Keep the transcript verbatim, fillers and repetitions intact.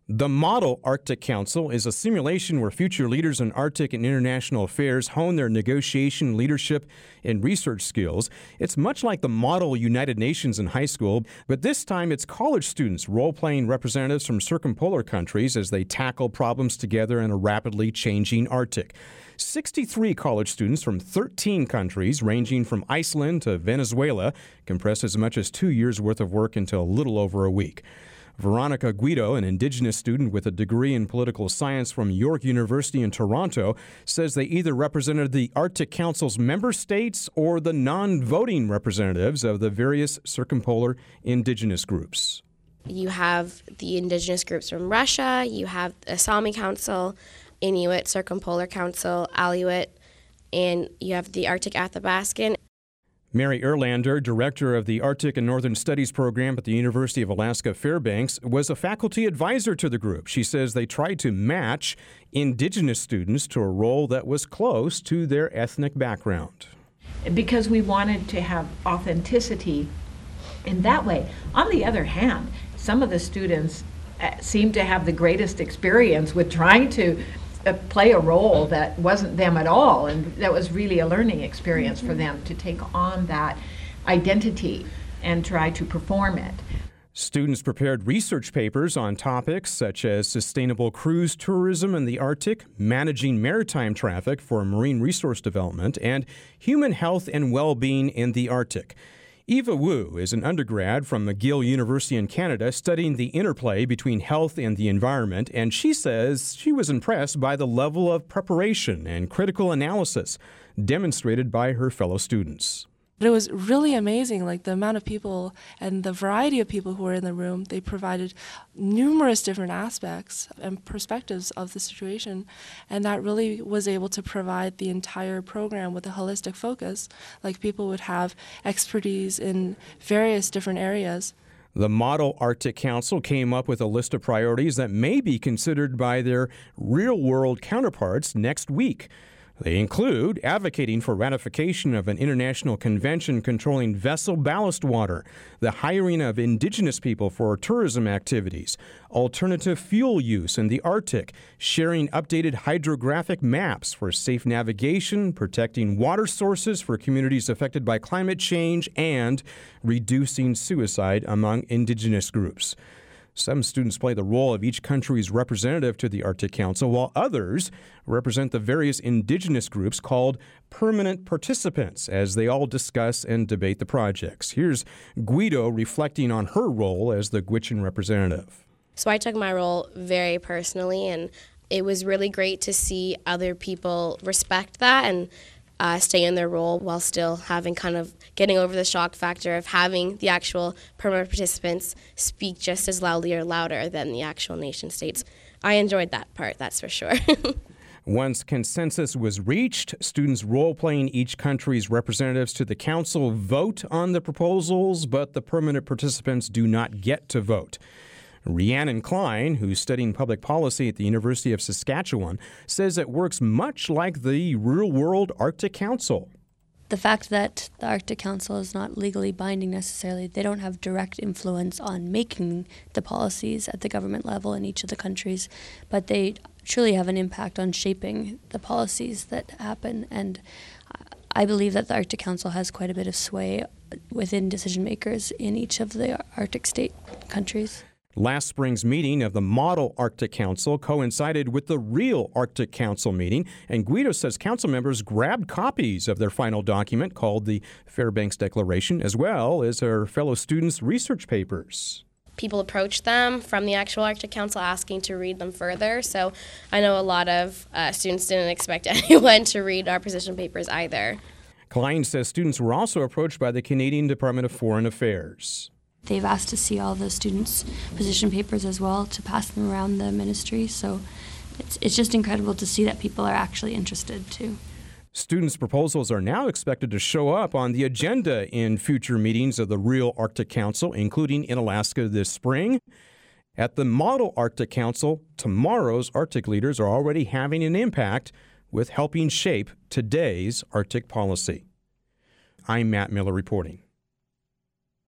The Model Arctic Council is a simulation where future leaders in Arctic and international affairs hone their negotiation, leadership, and research skills. It's much like the Model United Nations in high school, but this time it's college students role-playing representatives from circumpolar countries as they tackle problems together in a rapidly changing Arctic. sixty-three college students from thirteen countries, ranging from Iceland to Venezuela, compressed as much as two years' worth of work into a little over a week. Veronica Guido, an Indigenous student with a degree in political science from York University in Toronto, says they either represented the Arctic Council's member states or the non-voting representatives of the various circumpolar Indigenous groups. You have the Indigenous groups from Russia, you have the Sami Council, Inuit Circumpolar Council, Aleut, and you have the Arctic Athabascan. Mary Erlander, director of the Arctic and Northern Studies program at the University of Alaska Fairbanks, was a faculty advisor to the group. She says they tried to match Indigenous students to a role that was close to their ethnic background. Because we wanted to have authenticity in that way. On the other hand, some of the students seemed to have the greatest experience with trying to Uh, play a role that wasn't them at all, and that was really a learning experience for them to take on that identity and try to perform it. Students prepared research papers on topics such as sustainable cruise tourism in the Arctic, managing maritime traffic for marine resource development, and human health and well-being in the Arctic. Eva Wu is an undergrad from McGill University in Canada studying the interplay between health and the environment, and she says she was impressed by the level of preparation and critical analysis demonstrated by her fellow students. It was really amazing, like the amount of people and the variety of people who were in the room. They provided numerous different aspects and perspectives of the situation, and that really was able to provide the entire program with a holistic focus. Like people would have expertise in various different areas. The Model Arctic Council came up with a list of priorities that may be considered by their real-world counterparts next week. They include advocating for ratification of an international convention controlling vessel ballast water, the hiring of Indigenous people for tourism activities, alternative fuel use in the Arctic, sharing updated hydrographic maps for safe navigation, protecting water sources for communities affected by climate change, and reducing suicide among Indigenous groups. Some students play the role of each country's representative to the Arctic Council, while others represent the various Indigenous groups called permanent participants as they all discuss and debate the projects. Here's Guido reflecting on her role as the Gwich'in representative. So I took my role very personally, and it was really great to see other people respect that and Uh, stay in their role while still having kind of getting over the shock factor of having the actual permanent participants speak just as loudly or louder than the actual nation states. I enjoyed that part, that's for sure. Once consensus was reached, students role-playing each country's representatives to the council vote on the proposals, but the permanent participants do not get to vote. Rhiannon Klein, who's studying public policy at the University of Saskatchewan, says it works much like the real-world Arctic Council. The fact that the Arctic Council is not legally binding necessarily, they don't have direct influence on making the policies at the government level in each of the countries, but they truly have an impact on shaping the policies that happen. And I believe that the Arctic Council has quite a bit of sway within decision makers in each of the Arctic state countries. Last spring's meeting of the Model Arctic Council coincided with the real Arctic Council meeting, and Guido says council members grabbed copies of their final document called the Fairbanks Declaration, as well as her fellow students' research papers. People approached them from the actual Arctic Council asking to read them further, so I know a lot of uh, students didn't expect anyone to read our position papers either. Klein says students were also approached by the Canadian Department of Foreign Affairs. They've asked to see all the students' position papers as well to pass them around the ministry, so it's, it's just incredible to see that people are actually interested too. Students' proposals are now expected to show up on the agenda in future meetings of the real Arctic Council, including in Alaska this spring. At the Model Arctic Council, tomorrow's Arctic leaders are already having an impact with helping shape today's Arctic policy. I'm Matt Miller reporting.